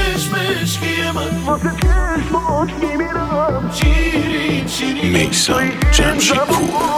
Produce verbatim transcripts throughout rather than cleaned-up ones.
چشمشکی من واسه چشمات میمیرم شیرین شیرین میثم جمشیدپور.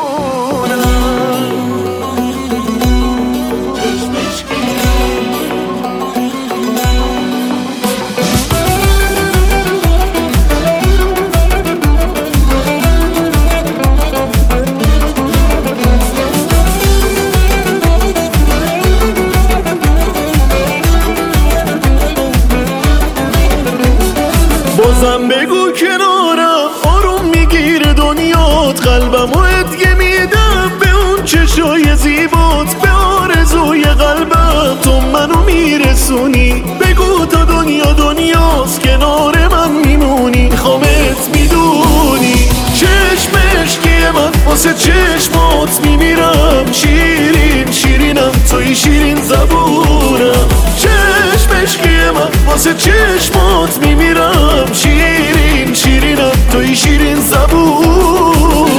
بازم بگو کنارم آروم میگیره دنیات، قلبم و ادیه میدم به اون چشای زیبات، به آرزوی قلبم تو منو میرسونی. بگو تا دنیا دنیاست کنار من میمونی، خامت میدونی چشمشکی من واسه چشمات میمیرم شیرین شیرینم توی شیرین زبونم. چشمشکی من واسه چشمات میمیرم شیرین شیرینم توی شیرین زبونم.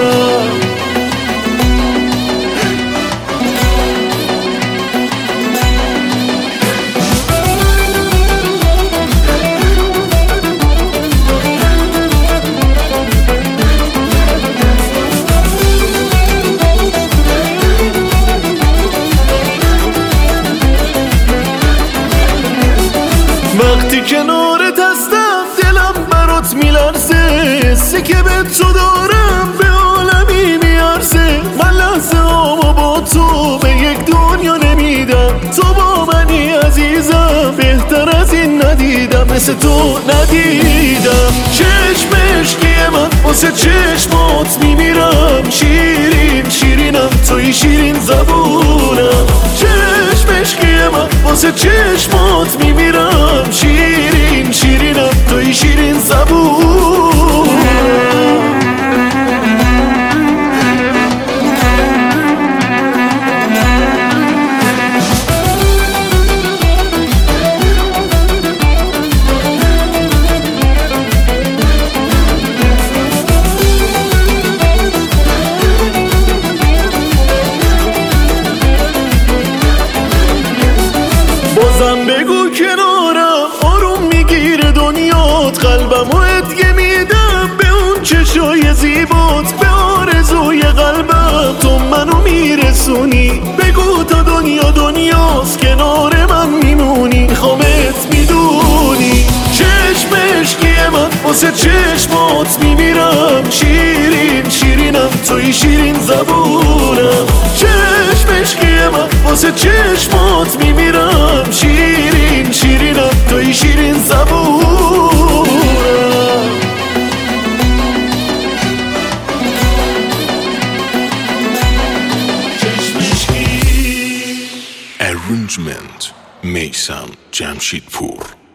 وقتی کنارت هستم دلم برات میلرزه، حسی که به تو دارم به عالمی میارزه. من لحظه هامو با تو به یک دنیا نمیدم، تو با منی عزیزم بهتر از این ندیدم، مثل تو ندیدم. چشمشکی من واسه چشمات میمیرم شیرین شیرینم توی شیرین زبونم. چشمشکی من واسه چشمات میمیرم شیرین شیرینم توی شیرین زبونم. بازم بگو کنارم آروم میگیره دنیات، قلبم و ادیه میدم به اون چشای زیبات، به آرزوی قلبم تو منو میرسونی. بگو تا دنیا دنیاست کنار من میمونی، خامت میدونی چشمشکی من واسه چشمات میمیرم شیرین شیرینم توی شیرین زبونم. چشمشکی من واسه چشمات میمیرم شیرین شیرینم توی شیرین زبونم. Arrangement میثم جمشیدپور.